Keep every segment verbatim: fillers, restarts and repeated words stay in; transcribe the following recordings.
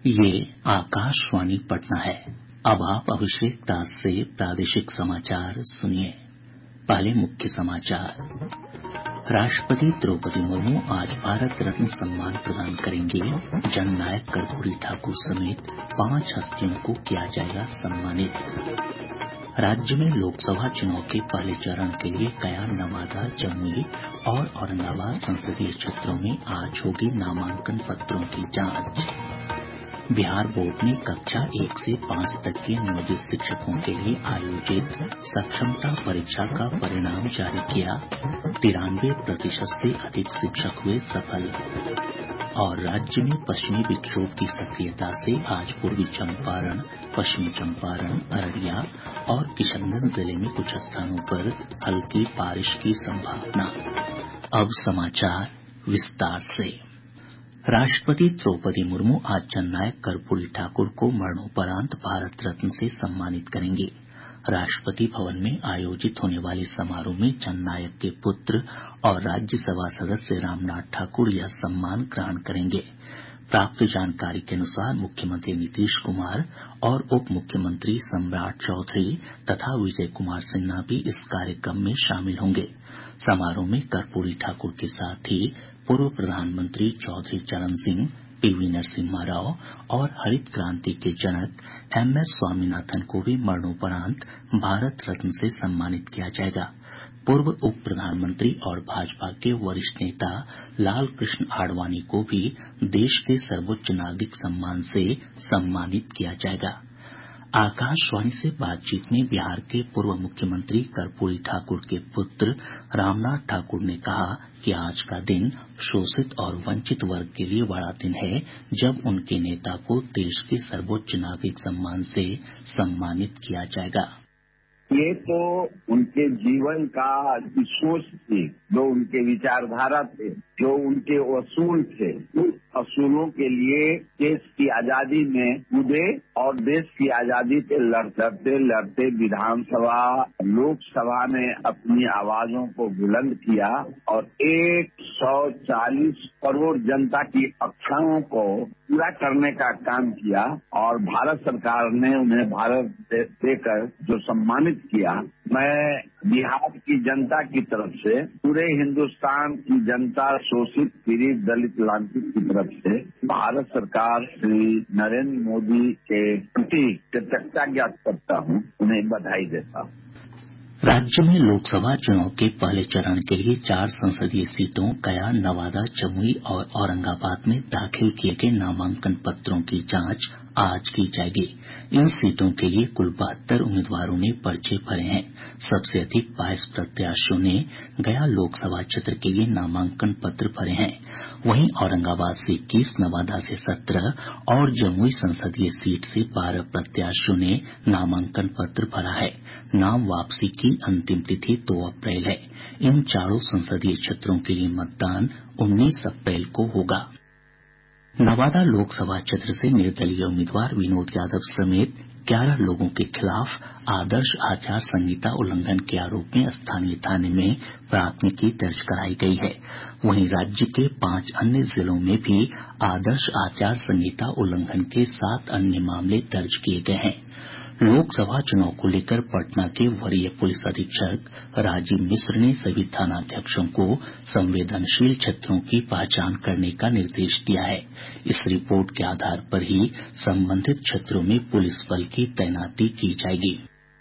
ये आकाशवाणी पटना है। अब आप अभिषेक दास से प्रादेशिक समाचार सुनिए। पहले मुख्य समाचार। राष्ट्रपति द्रौपदी मुर्मू आज भारत रत्न सम्मान प्रदान करेंगी। जननायक कर्पूरी ठाकुर समेत पांच हस्तियों को किया जाएगा सम्मानित। राज्य में लोकसभा चुनाव के पहले चरण के लिए गया, नवादा, जमुई और औरंगाबाद संसदीय क्षेत्रों में आज होगी नामांकन पत्रों की जांच। बिहार बोर्ड ने कक्षा एक से पांच तक के नियोजित शिक्षकों के लिए आयोजित सक्षमता परीक्षा का परिणाम जारी किया। तिरानवे प्रतिशत से अधिक शिक्षक हुए सफल। और राज्य में पश्चिमी विक्षोभ की सक्रियता से आज पूर्वी चंपारण, पश्चिमी चंपारण, अररिया और किशनगंज जिले में कुछ स्थानों पर हल्की बारिश की संभावना। अब समाचार विस्तार से। राष्ट्रपति द्रौपदी मुर्मू आज जननायक कर्पूरी ठाकुर को मरणोपरांत भारत रत्न से सम्मानित करेंगी। राष्ट्रपति भवन में आयोजित होने वाले समारोह में जननायक के पुत्र और राज्यसभा सदस्य रामनाथ ठाकुर यह सम्मान ग्रहण करेंगे। प्राप्त जानकारी के अनुसार मुख्यमंत्री नीतीश कुमार और उप मुख्यमंत्री सम्राट चौधरी तथा विजय कुमार सिन्हा भी इस कार्यक्रम में शामिल होंगे। समारोह में कर्पूरी ठाकुर के साथ ही पूर्व प्रधानमंत्री चौधरी चरण सिंह, पीवी नरसिम्हा राव और हरित क्रांति के जनक एम एस स्वामीनाथन को भी मरणोपरांत भारत रत्न से सम्मानित किया जाएगा। पूर्व उप प्रधानमंत्री और भाजपा के वरिष्ठ नेता लाल कृष्ण आडवाणी को भी देश के सर्वोच्च नागरिक सम्मान से सम्मानित किया जाएगा। आकाशवाणी से बातचीत में बिहार के पूर्व मुख्यमंत्री कर्पूरी ठाकुर के पुत्र रामनाथ ठाकुर ने कहा कि आज का दिन शोषित और वंचित वर्ग के लिए बड़ा दिन है, जब उनके नेता को देश के सर्वोच्च नागरिक सम्मान से सम्मानित किया जाएगा। ये तो उनके जीवन का सोच थी, जो उनके विचारधारा थे, जो उनके असूल थे। उस असूलों के लिए देश की आजादी में कूदे और देश की आजादी पे लड़ते लड़ते विधानसभा, लोकसभा में अपनी आवाजों को बुलंद किया और एक सौ चालीस करोड़ जनता की आकांक्षाओं को पूरा करने का काम किया और भारत सरकार ने उन्हें भारत देकर जो सम्मानित किया। मैं बिहार की जनता की तरफ से, पूरे हिंदुस्तान की जनता, शोषित, पीड़ित, दलित, लांछित की तरफ से भारत सरकार श्री नरेंद्र मोदी के प्रति कृतज्ञता ज्ञात करता हूँ, उन्हें बधाई देता हूँ। राज्य में लोकसभा चुनाव के पहले चरण के लिए चार संसदीय सीटों गया, नवादा, जमुई और औरंगाबाद में दाखिल किए गए नामांकन पत्रों की जांच आज की जाएगी। इन सीटों के लिए कुल बहत्तर उम्मीदवारों ने पर्चे भरे हैं। सबसे अधिक बाईस प्रत्याशियों ने गया लोकसभा क्षेत्र के लिए नामांकन पत्र भरे हैं। वहीं औरंगाबाद से इक्कीस, नवादा से सत्रह और जमुई संसदीय सीट से बारह प्रत्याशियों ने नामांकन पत्र भरा है। नाम वापसी की अंतिम तिथि दो अप्रैल है। इन चारों संसदीय क्षेत्रों के लिए मतदान उन्नीस अप्रैल को होगा। नवादा लोकसभा क्षेत्र से निर्दलीय उम्मीदवार विनोद यादव समेत ग्यारह लोगों के खिलाफ आदर्श आचार संहिता उल्लंघन के आरोप में स्थानीय थाने में प्राथमिकी दर्ज कराई गई है। वहीं राज्य के पांच अन्य जिलों में भी आदर्श आचार संहिता उल्लंघन के सात अन्य मामले दर्ज किए गए हैं। लोकसभा चुनाव को लेकर पटना के वरीय पुलिस अधीक्षक राजीव मिश्र ने सभी थानाध्यक्षों को संवेदनशील क्षेत्रों की पहचान करने का निर्देश दिया है। इस रिपोर्ट के आधार पर ही संबंधित क्षेत्रों में पुलिस बल की तैनाती की जाएगी।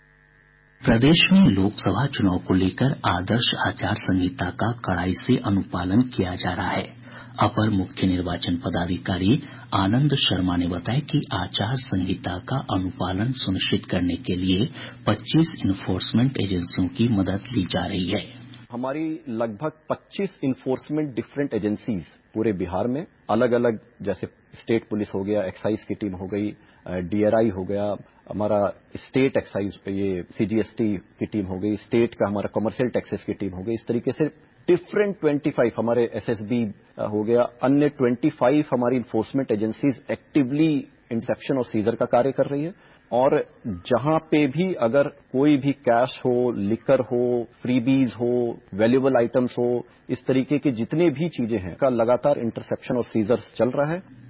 प्रदेश में लोकसभा चुनाव को लेकर आदर्श आचार संहिता का कड़ाई से अनुपालन किया जा रहा है। अपर मुख्य निर्वाचन पदाधिकारी आनंद शर्मा ने बताया कि आचार संहिता का अनुपालन सुनिश्चित करने के लिए पच्चीस इन्फोर्समेंट एजेंसियों की मदद ली जा रही है। हमारी लगभग पच्चीस इन्फोर्समेंट डिफरेंट एजेंसीज पूरे बिहार में अलग अलग, जैसे स्टेट पुलिस हो गया, एक्साइज की टीम हो गई, डीआरआई हो गया, हमारा स्टेट एक्साइज ये सीजीएसटी की टीम हो गई, स्टेट का हमारा कमर्शियल टैक्सेस की टीम हो गई। इस तरीके से डिफरेंट पच्चीस हमारे एसएसबी हो गया, अन्य पच्चीस हमारी इन्फोर्समेंट एजेंसीज एक्टिवली इंटरसेप्शन और सीजर का कार्य कर रही है। और जहां पे भी अगर कोई भी कैश हो, लिकर हो, फ्रीबीज हो, वैल्यूएबल आइटम्स हो, इस तरीके की जितने भी चीजें हैं का लगातार इंटरसेप्शन और सीजर्स चल रहा है।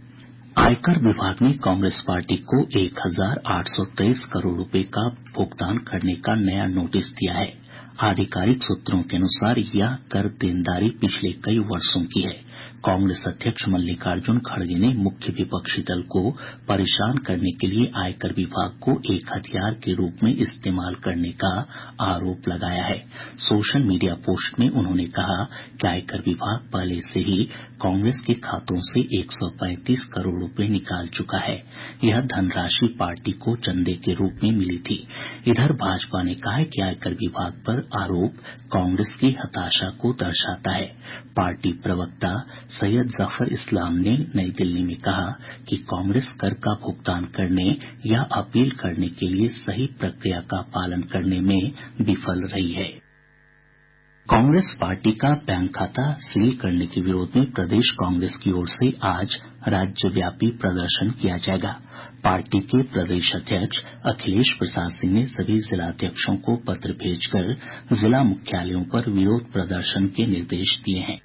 आयकर विभाग ने कांग्रेस पार्टी को एक हजार आठ सौ तेईस करोड़ रुपए का भुगतान करने का नया नोटिस दिया है। आधिकारिक सूत्रों के अनुसार यह कर देनदारी पिछले कई वर्षों की है। कांग्रेस अध्यक्ष मल्लिकार्जुन खड़गे ने मुख्य विपक्षी दल को परेशान करने के लिए आयकर विभाग को एक हथियार के रूप में इस्तेमाल करने का आरोप लगाया है। सोशल मीडिया पोस्ट में उन्होंने कहा कि आयकर विभाग पहले से ही कांग्रेस के खातों से एक सौ पैंतीस करोड़ रुपए निकाल चुका है। यह धनराशि पार्टी को चंदे के रूप में मिली थी। इधर भाजपा ने कहा है कि आयकर विभाग पर आरोप कांग्रेस की हताशा को दर्शाता है। पार्टी प्रवक्ता सैयद जफर इस्लाम ने नई दिल्ली में कहा कि कांग्रेस कर का भुगतान करने या अपील करने के लिए सही प्रक्रिया का पालन करने में विफल रही है। कांग्रेस पार्टी का बैंक खाता सील करने के विरोध में प्रदेश कांग्रेस की ओर से आज राज्यव्यापी प्रदर्शन किया जाएगा। पार्टी के प्रदेश अध्यक्ष अखिलेश प्रसाद सिंह ने सभी जिलाध्यक्षों को पत्र भेजकर जिला मुख्यालयों पर विरोध प्रदर्शन के निर्देश दिए हैं।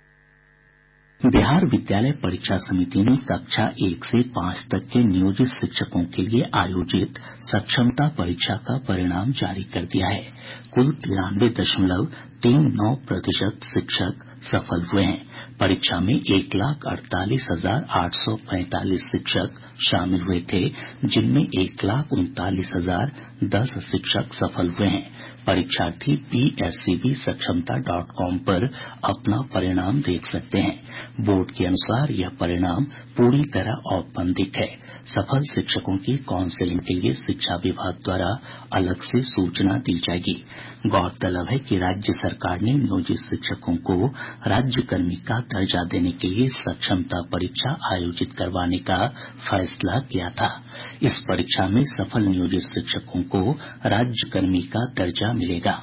बिहार विद्यालय परीक्षा समिति ने कक्षा एक से पांच तक के नियोजित शिक्षकों के लिए आयोजित सक्षमता परीक्षा का परिणाम जारी कर दिया है। कुल तिरानवे दशमलव तीन नौ प्रतिशत शिक्षक सफल हुए हैं। परीक्षा में एक लाख अड़तालीस हजार आठ सौ पैंतालीस शिक्षक शामिल हुए थे, जिनमें एक लाख उनतालीस हजार दस शिक्षक सफल हुए हैं। परीक्षार्थी पीएससीबी सक्षमता डॉट कॉम पर अपना परिणाम देख सकते हैं। बोर्ड के अनुसार यह परिणाम पूरी तरह औपबंधिक है। सफल शिक्षकों की काउंसिलिंग के लिए शिक्षा विभाग द्वारा अलग से सूचना दी जाएगी। गौरतलब है कि राज्य सरकार ने नियोजित शिक्षकों को राज्यकर्मी का दर्जा देने के लिए सक्षमता परीक्षा आयोजित करवाने का फैसला किया था। इस परीक्षा में सफल नियोजित शिक्षकों को राज्यकर्मी का दर्जा मिलेगा।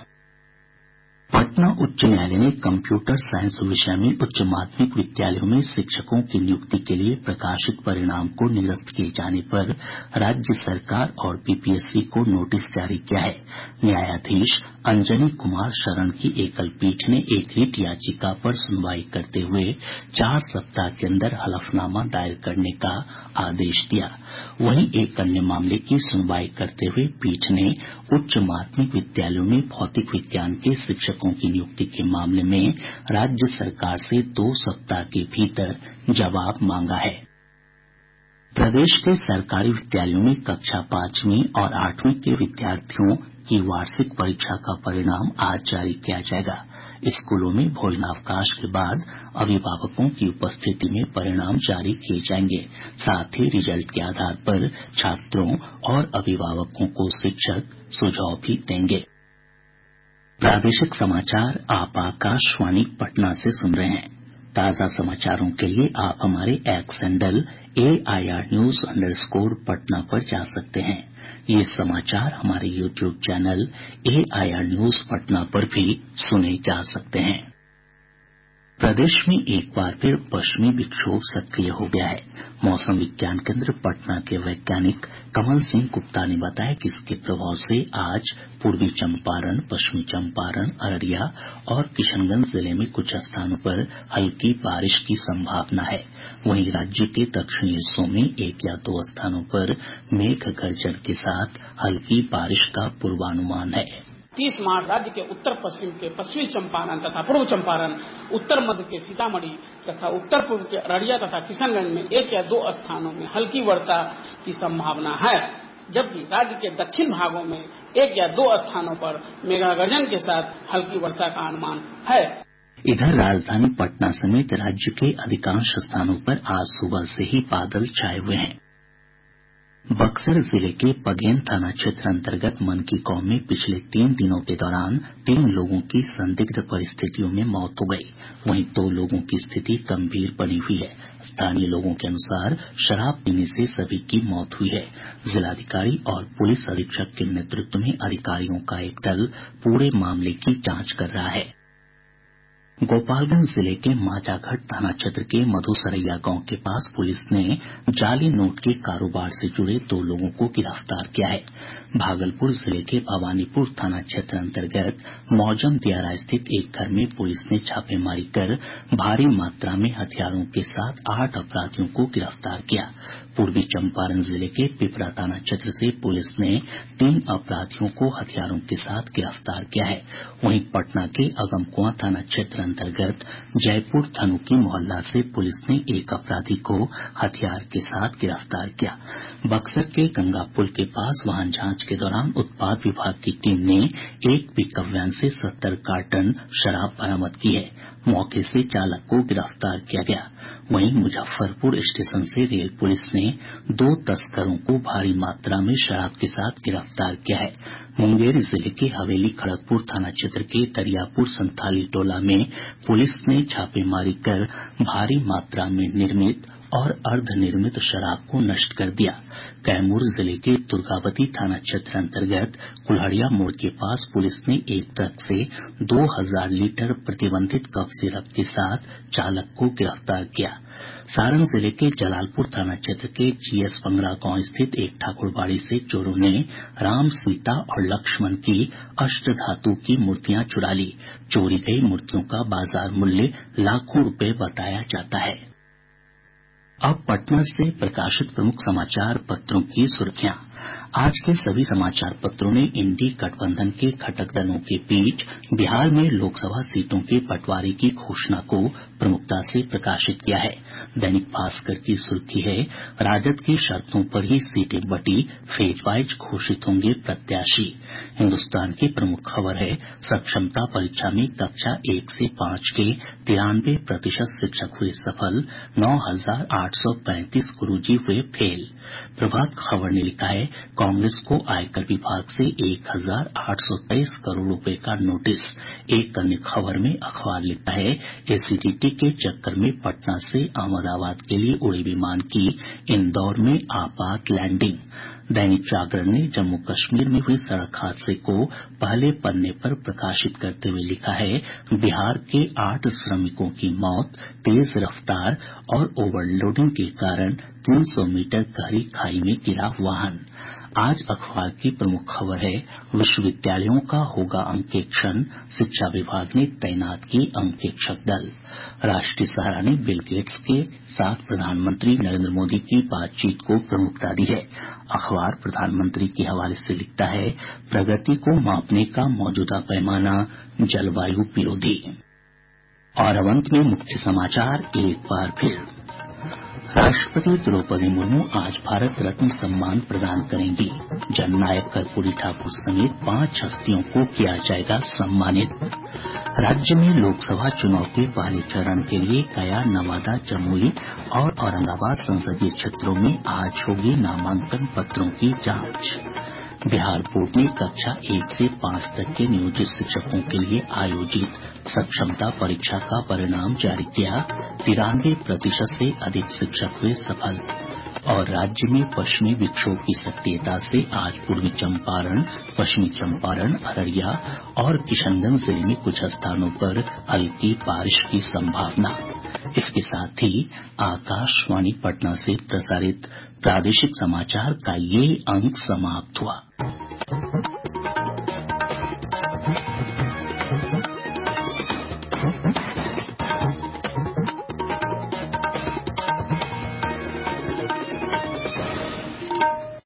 पटना उच्च न्यायालय ने कंप्यूटर साइंस विषय में उच्च माध्यमिक विद्यालयों में शिक्षकों की नियुक्ति के लिए प्रकाशित परिणाम को निरस्त किए जाने पर राज्य सरकार और पीपीएससी को नोटिस जारी किया है। न्यायाधीश अंजनी कुमार शरण की एकल पीठ ने एक रिट याचिका पर सुनवाई करते हुए चार सप्ताह के अंदर हलफनामा दायर करने का आदेश दिया। वहीं एक अन्य मामले की सुनवाई करते हुए पीठ ने उच्च माध्यमिक विद्यालयों में भौतिक विज्ञान के शिक्षकों की नियुक्ति के मामले में राज्य सरकार से दो सप्ताह के भीतर जवाब मांगा है। प्रदेश के सरकारी विद्यालयों में कक्षा पांचवीं और आठवीं के विद्यार्थियों की वार्षिक परीक्षा का परिणाम आज जारी किया जाएगा। स्कूलों में भोजनावकाश के बाद अभिभावकों की उपस्थिति में परिणाम जारी किए जाएंगे। साथ ही रिजल्ट के आधार पर छात्रों और अभिभावकों को शिक्षक सुझाव भी देंगे। प्रादेशिक समाचार आप आकाशवाणी पटना से सुन रहे हैं। ताज़ा समाचारों के लिए आप हमारे X handle AIR news underscore Patna पर जा सकते हैं। ये समाचार हमारे YouTube channel AIR news Patna पर भी सुने जा सकते हैं। प्रदेश में एक बार फिर पश्चिमी विक्षोभ सक्रिय हो गया है। मौसम विज्ञान केंद्र पटना के वैज्ञानिक कमल सिंह गुप्ता ने बताया कि इसके प्रभाव से आज पूर्वी चंपारण, पश्चिमी चंपारण, अररिया और किशनगंज जिले में कुछ स्थानों पर हल्की बारिश की संभावना है। वहीं राज्य के दक्षिणी हिस्सों में एक या दो स्थानों पर मेघ गर्जन के साथ हल्की बारिश का पूर्वानुमान है। तीस मार्च राज्य के उत्तर पश्चिम के पश्चिमी चंपारण तथा पूर्व चंपारण, उत्तर मध्य के सीतामढ़ी तथा उत्तर पूर्व के अररिया तथा किशनगंज में एक या दो स्थानों में हल्की वर्षा की संभावना है, जबकि राज्य के दक्षिण भागों में एक या दो स्थानों पर मेघागर्जन के साथ हल्की वर्षा का अनुमान है। इधर राजधानी पटना समेत राज्य के अधिकांश स्थानों पर आज सुबह से ही बादल छाये हुए हैं। बक्सर जिले के पगेन थाना क्षेत्र अंतर्गत मनकी गांव में पिछले तीन दिनों के दौरान तीन लोगों की संदिग्ध परिस्थितियों में मौत हो गई। वहीं दो लोगों की स्थिति गंभीर बनी हुई है। स्थानीय लोगों के अनुसार शराब पीने से सभी की मौत हुई है। जिलाधिकारी और पुलिस अधीक्षक के नेतृत्व में अधिकारियों का एक दल पूरे मामले की जांच कर रहा है। गोपालगंज जिले के माचाघाट थाना क्षेत्र के मधुसरैया गांव के पास पुलिस ने जाली नोट के कारोबार से जुड़े दो लोगों को गिरफ्तार किया है। भागलपुर जिले के भवानीपुर थाना क्षेत्र अंतर्गत मौजम दियारा स्थित एक घर में पुलिस ने छापेमारी कर भारी मात्रा में हथियारों के साथ आठ अपराधियों को गिरफ्तार किया। पूर्वी चंपारण जिले के पिपरा थाना क्षेत्र से पुलिस ने तीन अपराधियों को हथियारों के साथ गिरफ्तार किया है। वहीं पटना के अगमकुआं थाना क्षेत्र अंतर्गत जयपुर धनुकी मोहल्ला से पुलिस ने एक अपराधी को हथियार के साथ गिरफ्तार किया। बक्सर के गंगा पुल के पास वाहन जांच के दौरान उत्पाद विभाग की टीम ने एक पिकअप वैन से सत्तर कार्टन शराब बरामद की है। मौके से चालक को गिरफ्तार किया गया। वहीं मुजफ्फरपुर स्टेशन से रेल पुलिस ने दो तस्करों को भारी मात्रा में शराब के साथ गिरफ्तार किया है। मुंगेर जिले के हवेली खड़गपुर थाना क्षेत्र के दरियापुर संथाली टोला में पुलिस ने छापेमारी कर भारी मात्रा में निर्मित और अर्धनिर्मित शराब को नष्ट कर दिया। कैमूर जिले के दुर्गावती थाना क्षेत्र अंतर्गत कुल्हड़िया मोड़ के पास पुलिस ने एक ट्रक से दो हजार लीटर प्रतिबंधित कफ सिरप के साथ चालक को गिरफ्तार किया। सारण जिले के जलालपुर थाना क्षेत्र के जीएस पंगरा गांव स्थित एक ठाकुरबाड़ी से चोरों ने राम, सीता और लक्ष्मण की अष्टधातु की मूर्तियां चुरा ली। चोरी गई मूर्तियों का बाजार मूल्य लाखों रुपए बताया जाता है। अब पटना से प्रकाशित प्रमुख समाचार पत्रों की सुर्खियां। आज के सभी समाचार पत्रों ने इंडी गठबंधन के घटक दलों के बीच बिहार में लोकसभा सीटों के बंटवारे की घोषणा को प्रमुखता से प्रकाशित किया है। दैनिक भास्कर की सुर्खी है, राजद की शर्तों पर ही सीटें बटी, फेज वाइज घोषित होंगे प्रत्याशी। हिन्दुस्तान की प्रमुख खबर है, सक्षमता परीक्षा में कक्षा एक से पांच के तिरानवे प्रतिशत शिक्षक हुए सफल, नौ हजार आठ सौ पैंतीस गुरूजी हुए फेल। प्रभात खबर ने लिखा है, कांग्रेस को आयकर विभाग से एक हजार आठ सौ तेईस करोड़ रुपए का नोटिस। एक अन्य खबर में अखबार लिखता है, एसीडीटी के चक्कर में पटना से अहमदाबाद के लिए उड़े विमान की इंदौर में आपात लैंडिंग। दैनिक जागरण ने जम्मू कश्मीर में हुई सड़क हादसे को पहले पन्ने पर प्रकाशित करते हुए लिखा है, बिहार के आठ श्रमिकों की मौत, तेज रफ्तार और ओवरलोडिंग के कारण तीन सौ मीटर गहरी खाई में गिरा वाहन। आज अखबार की प्रमुख खबर है, विश्वविद्यालयों का होगा अंकेक्षण, शिक्षा विभाग ने तैनात की अंकेक्षक दल। राष्ट्रीय सहारा ने बिल गेट्स के साथ प्रधानमंत्री नरेंद्र मोदी की बातचीत को प्रमुखता दी है। अखबार प्रधानमंत्री के हवाले से लिखता है, प्रगति को मापने का मौजूदा पैमाना जलवायु विरोधी। और अब अंत में मुख्य समाचार एक बार फिर। राष्ट्रपति द्रौपदी मुर्मू आज भारत रत्न सम्मान प्रदान करेंगी। जननायक कर्पूरी ठाकुर समेत पांच हस्तियों को किया जाएगा सम्मानित। राज्य में लोकसभा चुनाव के पहले चरण के लिए गया, नवादा, जमुई और औरंगाबाद संसदीय क्षेत्रों में आज होगी नामांकन पत्रों की जांच। बिहार बोर्ड ने कक्षा एक से पांच तक के नियोजित शिक्षकों के लिए आयोजित सक्षमता परीक्षा का परिणाम जारी किया। तिरानवे प्रतिशत से अधिक शिक्षक हुए सफल। और राज्य में पश्चिमी विक्षोभ की सक्रियता से आज पूर्वी चंपारण, पश्चिमी चंपारण, अररिया और किशनगंज जिले में कुछ स्थानों पर हल्की बारिश की संभावना। इसके साथ ही आकाशवाणी पटना से प्रसारित प्रादेशिक समाचार का ये अंक समाप्त हुआ।